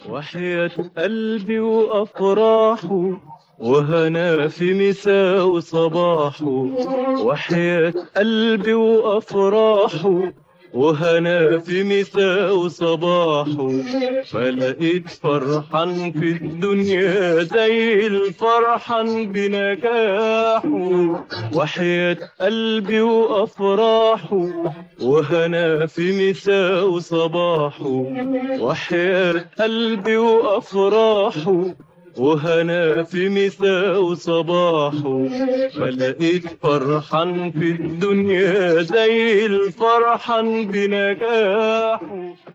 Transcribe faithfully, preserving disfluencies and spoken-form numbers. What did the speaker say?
وحياة قلبي وأفراحه وهنا في مساء وصباحه. وحياة قلبي وأفراحه وهنا في مساء وصباحه. ما لقيت فرحان في الدنيا زي الفرحان بنجاحه. وحياة قلبي وأفراحه وهنا في مساء وصباحه. وحياة قلبي وأفراحه وهنا في مساء وصباحه. ما لقيت فرحان في الدنيا زي الفرحان بنجاحه.